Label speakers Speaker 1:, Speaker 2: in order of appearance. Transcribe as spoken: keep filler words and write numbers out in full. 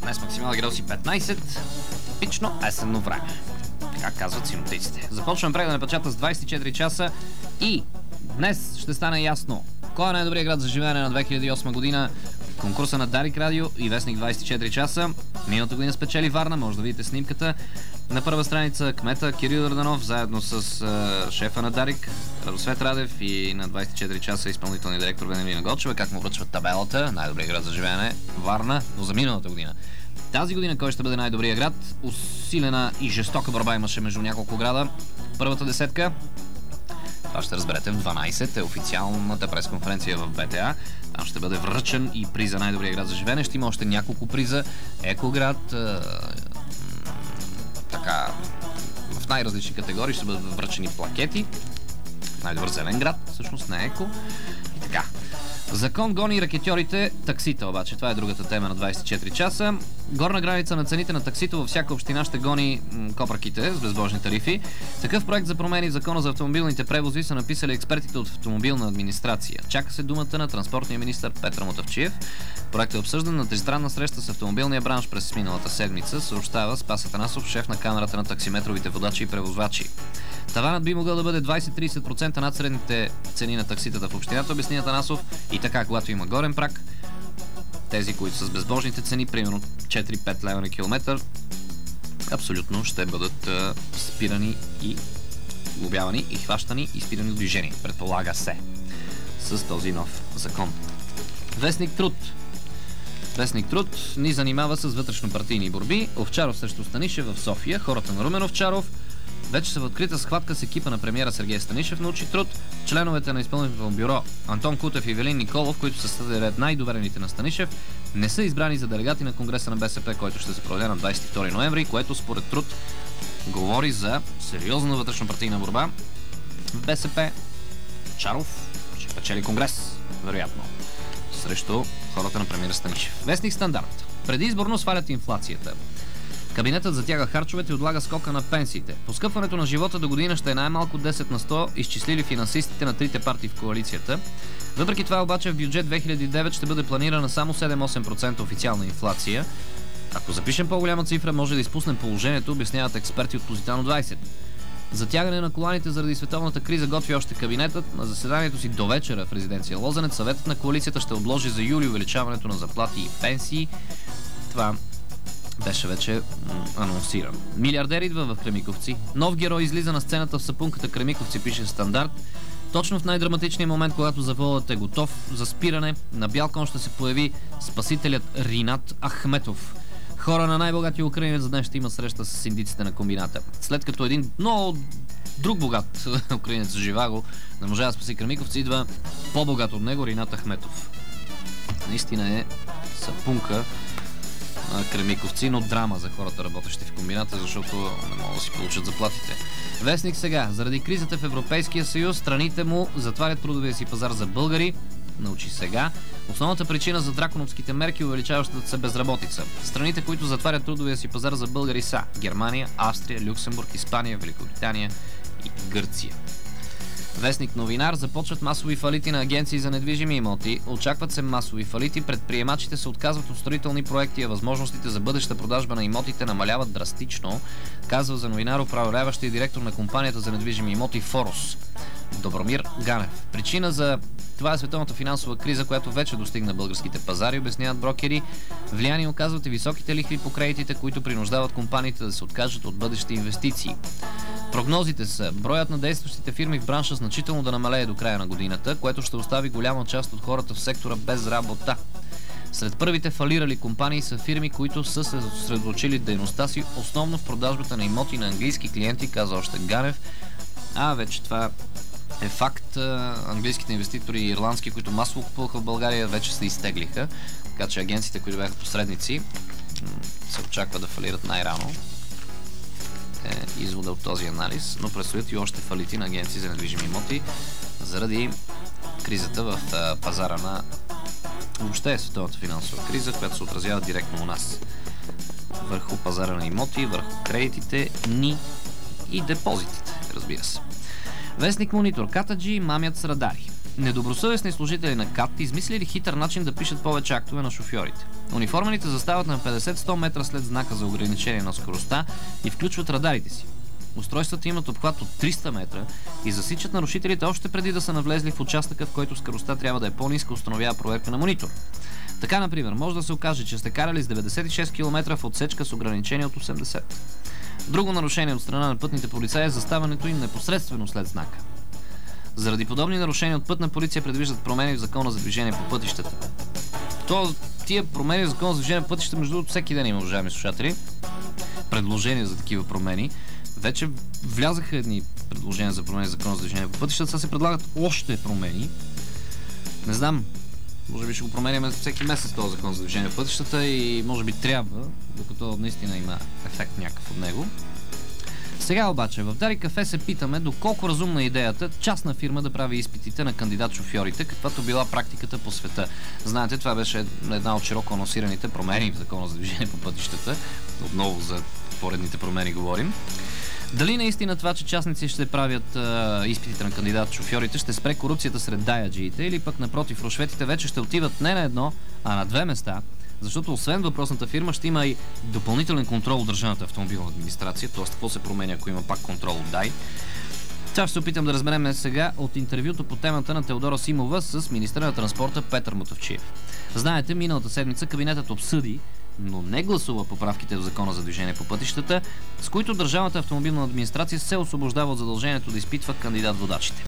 Speaker 1: Днес максимални градуси петнайсет. Типично есенно време. Така казват синоптиците. Започваме преглед на печата с двайсет и четири часа и днес ще стане ясно кой е най-добрият град за живеене на две хиляди и осма година. Конкурса на Дарик Радио и Вестник двайсет и четири часа. Миналата година спечели Варна, може да видите снимката. На първа страница кмета Кирил Йорданов, заедно с е, шефа на Дарик Радосвет Радев, и на двайсет и четири часа изпълнителният директор Венелина Гочева, как му връчват табелата най-добрият град за живеене Варна, но за миналата година. Тази година кой ще бъде най-добрият град? Усилена и жестока борба имаше между няколко града. Първата десетка, това ще разберете в дванайсет, е официалната пресконференция в БТА. Там ще бъде връчен и приз за най-добрия град за живеене. Ще има още няколко приза. Екоград, е, така, в най-различни категории ще бъдат връчени плакети. Най-добър зелен град, всъщност не еко. И така. Закон гони ракетьорите, таксита обаче. Това е другата тема на двайсет и четири часа. Горна граница на цените на таксито във всяка община ще гони м, копърките с безбожни тарифи. Такъв проект за промени в закона за автомобилните превози са написали експертите от автомобилна администрация. Чака се думата на транспортния министър Петър Мутафчиев. Проектът е обсъждан на тристранна среща с автомобилния бранш през миналата седмица, съобщава Спас Атанасов, шеф на камерата на таксиметровите водачи и превозвачи. Таванът би могъл да бъде двайсет до трийсет процента над средните цени на такситата в общината, обясни Атанасов. И така, когато има горен праг, тези, които са с безбожните цени, примерно четири-пет лева на километър, абсолютно ще бъдат а, спирани и глобявани и хващани и спирани от движение. Предполага се с този нов закон. Вестник Труд. Вестник Труд ни занимава с вътрешнопартийни борби. Овчаров срещу Станишев в София. Хората на Румен Овчаров вече са в открита схватка с екипа на премиера Сергей Станишев, научи Труд. Членовете на изпълнителното бюро Антон Кутев и Велин Николов, които са сред най-доверените на Станишев, не са избрани за делегати на Конгреса на БСП, който ще се проведе на двайсет и втори ноември, което според Труд говори за сериозна вътрешнопартийна борба. В БСП Овчаров ще печели Конгрес, вероятно, срещу хората на премиера Станишев. Вестник Стандарт. Предизборно свалят инфлацията. Кабинетът затяга харчовете и отлага скока на пенсиите. Поскъпването на живота до година ще е най-малко десет на сто, изчислили финансистите на трите партии в коалицията. Въпреки това обаче в бюджет две хиляди и девет ще бъде планирана само седем-осем процента официална инфлация. Ако запишем по-голяма цифра, може да изпуснем положението, обясняват експерти от Позитано двайсет. Затягане на коланите заради световната криза готви още кабинетът. На заседанието си до вечера в резиденция Лозенец съветът на коалицията ще отложи за юли увеличаването на заплати и пенсии. Това беше вече анонсиран. Милиардер идва в Кремиковци. Нов герой излиза на сцената в сапунката Кремиковци, пише Стандарт. Точно в най-драматичния момент, когато заводът е готов за спиране, на бял кон ще се появи спасителят Ринат Ахметов. Хора на най-богатия украинец за днес ще има среща с синдиците на комбината. След като един много друг богат украинец за Живаго не може да спаси Кремиковци, идва по-богат от него Ринат Ахметов. Наистина е сапунка Кремиковци, но драма за хората, работещи в комбината, защото не могат да си получат заплатите. Вестник сега. Заради кризата в Европейския съюз, страните му затварят трудовия си пазар за българи. Научи сега. Основната причина за драконовските мерки е увеличаващата се безработица. Страните, които затварят трудовия си пазар за българи, са Германия, Австрия, Люксембург, Испания, Великобритания и Гърция. Вестник Новинар. Започват масови фалити на агенции за недвижими имоти. Очакват се масови фалити. Предприемачите се отказват от строителни проекти, а възможностите за бъдеща продажба на имотите намаляват драстично, казва за Новинар управляващия директор на компанията за недвижими имоти Форус Добромир Ганев. Причина за това е световната финансова криза, която вече достигна българските пазари, обясняват брокери. Влияние оказват и високите лихви по кредитите, които принуждават компаниите да се откажат от бъдещи инвестиции. Прогнозите са броят на действащите фирми в бранша значително да намалее до края на годината, което ще остави голяма част от хората в сектора без работа. Сред първите фалирали компании са фирми, които са се съсредоточили дейността си основно в продажбата на имоти на английски клиенти, каза още Ганев. А вече това е факт. Английските инвеститори и ирландски, които масово купуваха в България, вече се изтеглиха. Така че агенциите, които бяха посредници, се очаква да фалират най-рано. Е извода от този анализ, но предстоят и още фалити на агенции за недвижими имоти заради кризата в пазара на въобще световната финансова криза, която се отразява директно у нас. Върху пазара на имоти, върху кредитите ни и депозитите, разбира се. Вестник Монитор. Катаджи мамят с радари. Недобросъвестни служители на КАТ измислили хитър начин да пишат повече актове на шофьорите. Униформените застават на петдесет до сто метра след знака за ограничение на скоростта и включват радарите си. Устройствата имат обхват от триста метра и засичат нарушителите още преди да са навлезли в участъка, в който скоростта трябва да е по-ниска, установява проверка на монитор. Така, например, може да се окаже, че сте карали с деветдесет и шест километра в отсечка с ограничение от осемдесет. Друго нарушение от страна на пътните полицаи е заставането им непосредствено след знака. Заради подобни нарушения от пътна полиция предвиждат промени в закона за движение по пътищата. То, тия промени в закона за движение по пътищата, между другото, всеки ден има, уважаеми слушатели, предложения за такива промени. Вече влязаха едни предложения за промени в закона за движение по пътищата, сега се предлагат още промени. Не знам, може би ще го променяме всеки месец този закон за движение по пътищата и може би трябва, докато наистина има ефект някакъв от него. Сега обаче в Дарик кафе се питаме доколко разумна е идеята частна фирма да прави изпитите на кандидат-шофьорите, каквато била практиката по света. Знаете, това беше една от широко анонсираните промени в закона за движение по пътищата. Отново за поредните промени говорим. Дали наистина това, че частници ще правят а, изпитите на кандидат-шофьорите, ще спре корупцията сред даяджиите, или пък напротив, рушветите вече ще отиват не на едно, а на две места, защото освен въпросната фирма ще има и допълнителен контрол от държавната автомобилна администрация, т.е. какво се променя, ако има пак контрол от дай. Това ще се опитам да разберем сега от интервюто по темата на Теодора Симова с министъра на транспорта Петър Мутафчиев. Знаете, миналата седмица кабинетът обсъди, но не гласува поправките в закона за движение по пътищата, с които държавната автомобилна администрация се освобождава от задължението да изпитва кандидат-водачите.